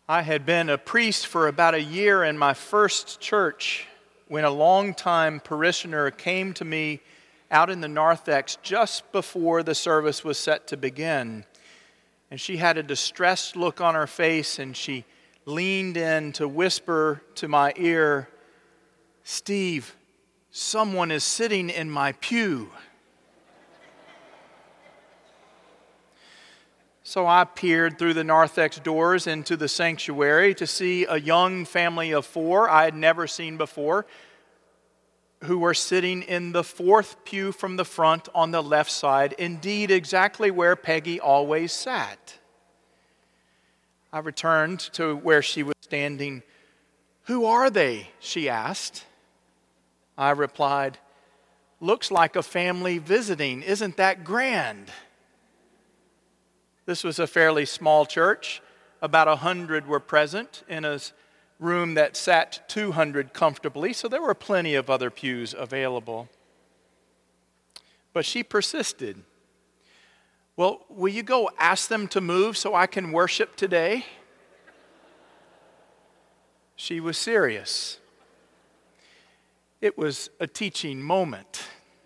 I had been a priest for about a year in my first church when a longtime parishioner came to me out in the narthex just before the service was set to begin. And she had a distressed look on her face, and she leaned in to whisper to my ear, "Steve, someone is sitting in my pew." So I peered through the narthex doors into the sanctuary to see a young family of four I had never seen before, who were sitting in the fourth pew from the front on the left side, indeed exactly where Peggy always sat. I returned to where she was standing. "Who are they?" she asked. I replied, "Looks like a family visiting. Isn't that grand?" This was a fairly small church. About 100 were present in a room that sat 200 comfortably, so there were plenty of other pews available. But she persisted. "Well, will you go ask them to move so I can worship today?" She was serious. It was a teaching moment.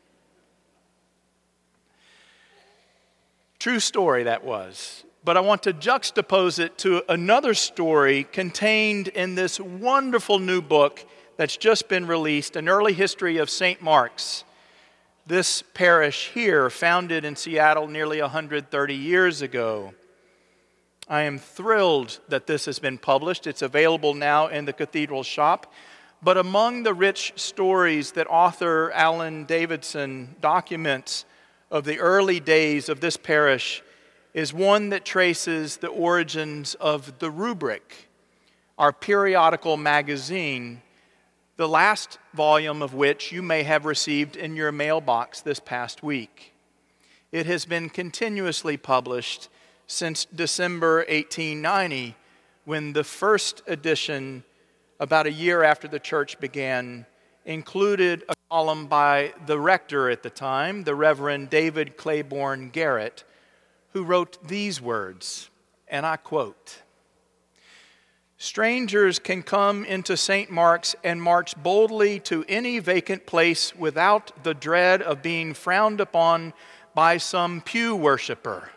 True story that was. But I want to juxtapose it to another story contained in this wonderful new book that's just been released, An Early History of St. Mark's. This parish here, founded in Seattle nearly 130 years ago. I am thrilled that this has been published. It's available now in the cathedral shop. But among the rich stories that author Alan Davidson documents of the early days of this parish is one that traces the origins of the Rubric, our periodical magazine, the last volume of which you may have received in your mailbox this past week. It has been continuously published since December 1890, when the first edition, about a year after the church began, included a column by the rector at the time, the Reverend David Claiborne Garrett, who wrote these words, and I quote, "Strangers can come into St. Mark's and march boldly to any vacant place without the dread of being frowned upon by some pew worshiper."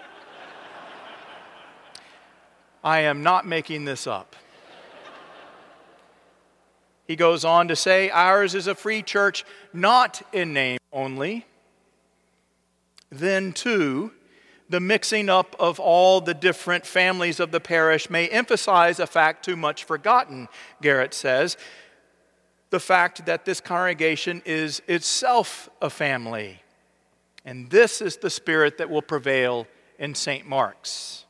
I am not making this up. He goes on to say, "Ours is a free church, not in name only." Then, too, the mixing up of all the different families of the parish may emphasize a fact too much forgotten, Garrett says, the fact that this congregation is itself a family. And this is the spirit that will prevail in St. Mark's.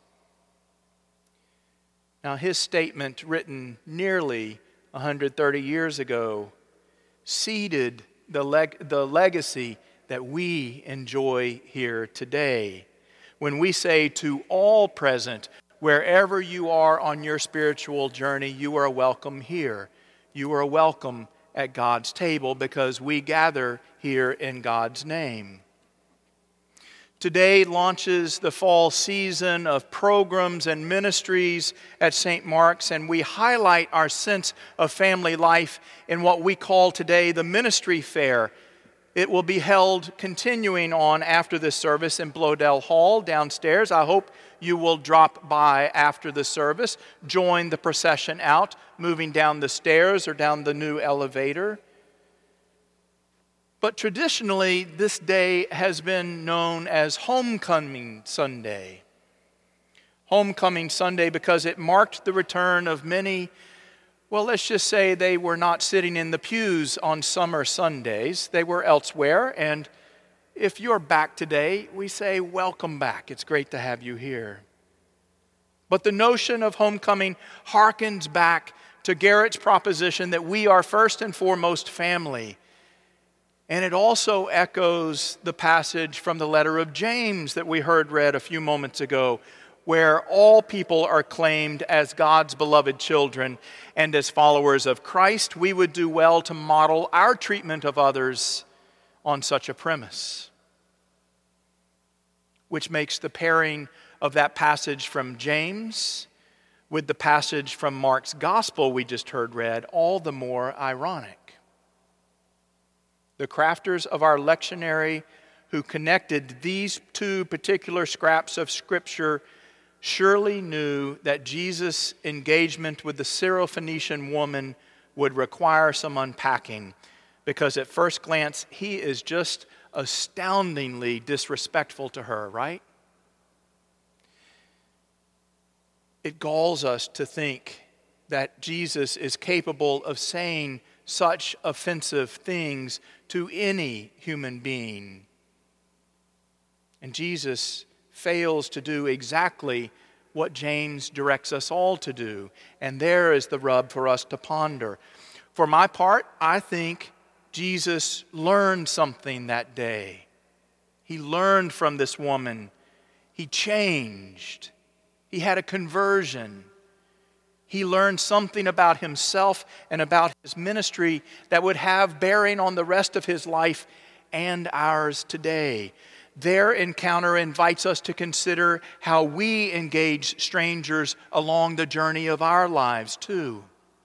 Now, his statement, written nearly 130 years ago, seeded the legacy that we enjoy here today. When we say to all present, wherever you are on your spiritual journey, you are welcome here. You are welcome at God's table because we gather here in God's name. Today launches the fall season of programs and ministries at St. Mark's, and we highlight our sense of family life in what we call today the Ministry Fair. It will be held continuing on after this service in Blodell Hall downstairs. I hope you will drop by after the service, join the procession out, moving down the stairs or down the new elevator. But traditionally, this day has been known as Homecoming Sunday. Homecoming Sunday because it marked the return of many. Well, let's just say they were not sitting in the pews on summer Sundays. They were elsewhere. And if you're back today, we say, welcome back. It's great to have you here. But the notion of homecoming harkens back to Garrett's proposition that we are first and foremost family. And it also echoes the passage from the letter of James that we heard read a few moments ago, where all people are claimed as God's beloved children, and as followers of Christ, we would do well to model our treatment of others on such a premise. Which makes the pairing of that passage from James with the passage from Mark's gospel we just heard read, all the more ironic. The crafters of our lectionary who connected these two particular scraps of Scripture surely knew that Jesus' engagement with the Syrophoenician woman would require some unpacking, because at first glance, he is just astoundingly disrespectful to her, right? It galls us to think that Jesus is capable of saying such offensive things to any human being. And Jesus fails to do exactly what James directs us all to do. And there is the rub for us to ponder. For my part, I think Jesus learned something that day. He learned from this woman. He changed. He had a conversion. He learned something about himself and about his ministry that would have bearing on the rest of his life and ours today. Their encounter invites us to consider how we engage strangers along the journey of our lives too.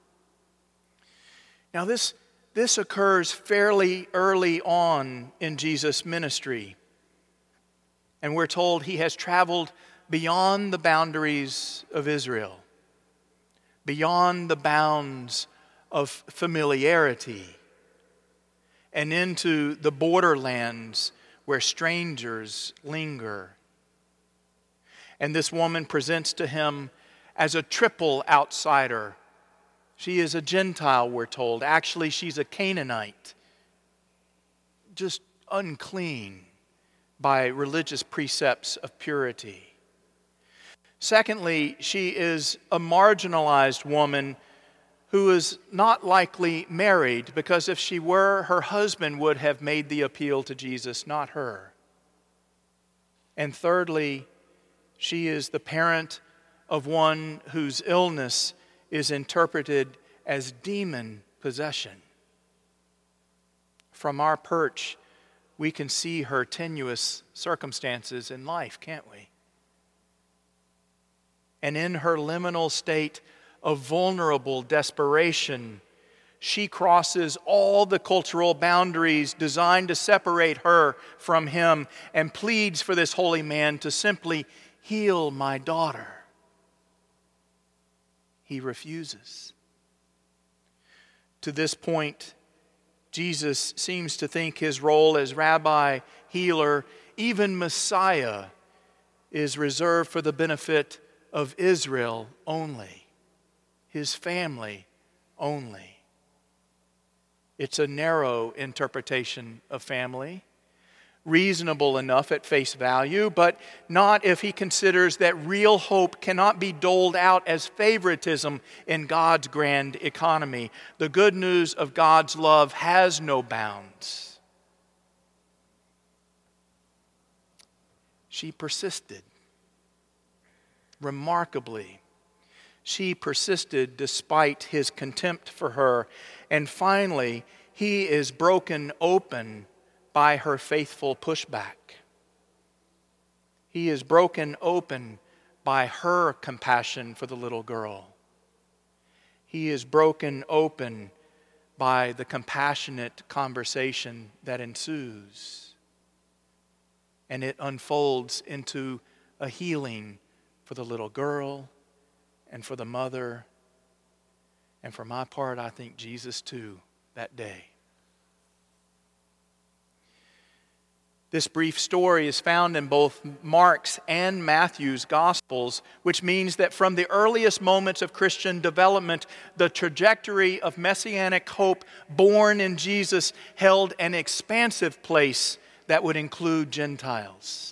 Now this occurs fairly early on in Jesus' ministry. And we're told he has traveled beyond the boundaries of Israel, beyond the bounds of familiarity, and into the borderlands where strangers linger. And this woman presents to him as a triple outsider. She is a Gentile, we're told. Actually, she's a Canaanite, just unclean by religious precepts of purity. Secondly, she is a marginalized woman who is not likely married, because if she were, her husband would have made the appeal to Jesus, not her. And thirdly, she is the parent of one whose illness is interpreted as demon possession. From our perch, we can see her tenuous circumstances in life, can't we? And in her liminal state of vulnerable desperation, she crosses all the cultural boundaries designed to separate her from him and pleads for this holy man to simply heal my daughter. He refuses. To this point, Jesus seems to think his role as rabbi, healer, even Messiah, is reserved for the benefit of Israel only, his family only. It's a narrow interpretation of family, reasonable enough at face value, but not if he considers that real hope cannot be doled out as favoritism in God's grand economy. The good news of God's love has no bounds. She persisted. Remarkably, she persisted despite his contempt for her. And finally, he is broken open by her faithful pushback. He is broken open by her compassion for the little girl. He is broken open by the compassionate conversation that ensues. And it unfolds into a healing for the little girl and for the mother. And for my part, I think Jesus too, that day. This brief story is found in both Mark's and Matthew's Gospels, which means that from the earliest moments of Christian development, the trajectory of messianic hope born in Jesus held an expansive place that would include Gentiles.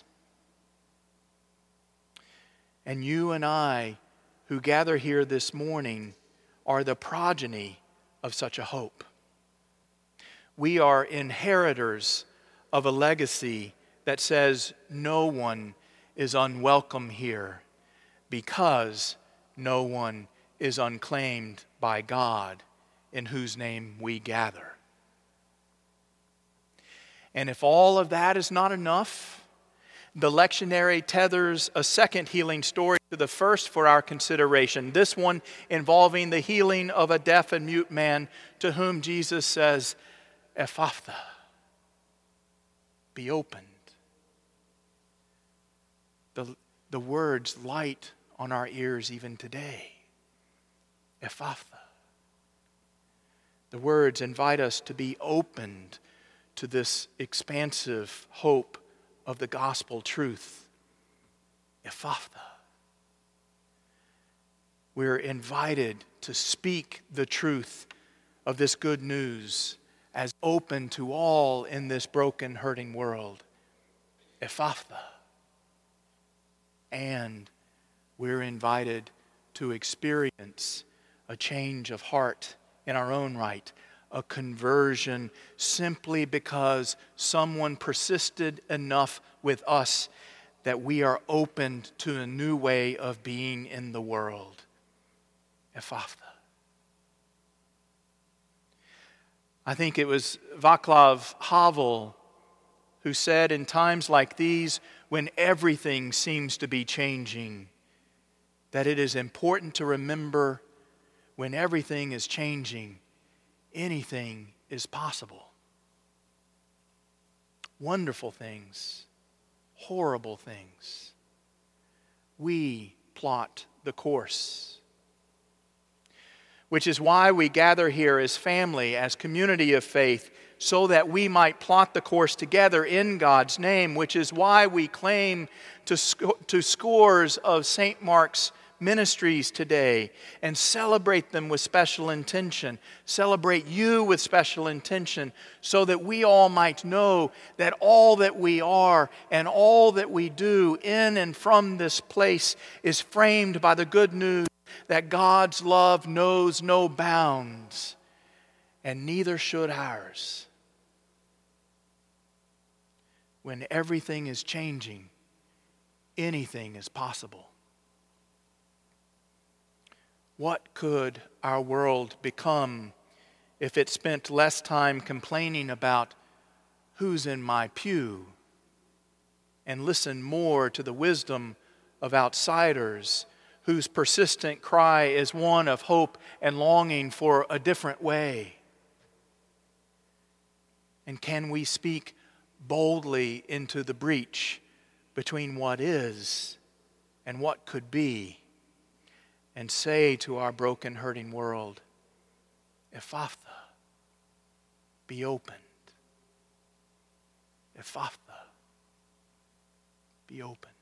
And you and I, who gather here this morning, are the progeny of such a hope. We are inheritors of a legacy that says no one is unwelcome here because no one is unclaimed by God in whose name we gather. And if all of that is not enough, The lectionary tethers a second healing story to the first for our consideration, this one involving the healing of a deaf and mute man to whom Jesus says, Ephphatha, be opened. The words light on our ears even today. Ephphatha. The words invite us to be opened to this expansive hope of the gospel truth. Ephphatha. We're invited to speak the truth of this good news as open to all in this broken, hurting world. Ephphatha. And we're invited to experience a change of heart in our own right, a conversion simply because someone persisted enough with us that we are opened to a new way of being in the world. Ephphatha. I think it was Václav Havel who said, in times like these, when everything seems to be changing, that it is important to remember when everything is changing, anything is possible. Wonderful things, horrible things. We plot the course. Which is why we gather here as family, as community of faith, so that we might plot the course together in God's name, which is why we claim to scores of St. Mark's ministries today and celebrate them with special intention, celebrate you with special intention, so that we all might know that all that we are and all that we do in and from this place is framed by the good news that God's love knows no bounds, and neither should ours. When everything is changing, anything is possible. What could our world become if it spent less time complaining about who's in my pew and listened more to the wisdom of outsiders whose persistent cry is one of hope and longing for a different way? And can we speak boldly into the breach between what is and what could be, and say to our broken, hurting world, Ephphatha, be opened. Ephphatha, be opened.